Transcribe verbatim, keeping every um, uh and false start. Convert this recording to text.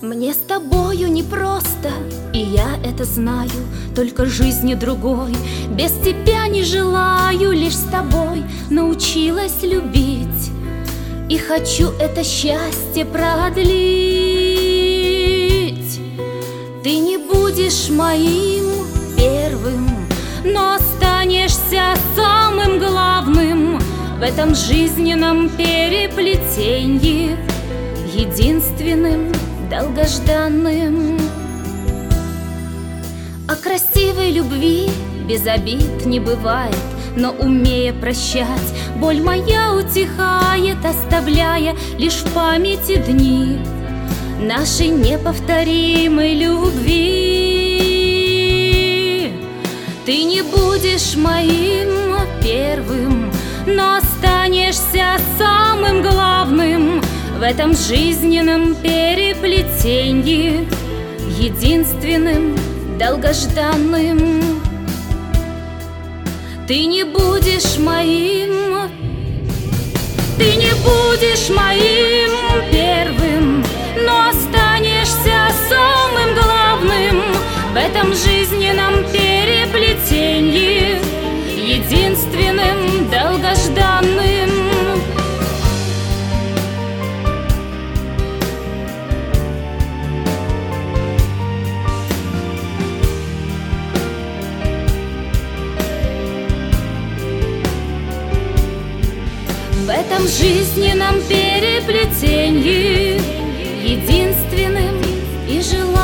Мне с тобою непросто, и я это знаю. Только жизни другой без тебя не желаю. Лишь с тобой научилась любить, и хочу это счастье продлить. Ты не будешь моим первым, но останешься самым главным в этом жизненном переплетенье, единственным, долгожданным. О красивой любви без обид не бывает, но умея прощать, боль моя утихает, оставляя лишь в памяти дни нашей неповторимой любви. Ты не будешь моим первым, но останешься самым главным в этом жизненном переплетенье, единственным, долгожданным. Ты не будешь моим, ты не будешь моим первым, но останешься самым главным в этом жизненном переплетенье, единственным, долгожданным. В этом жизненном переплетенье, единственным и желанным.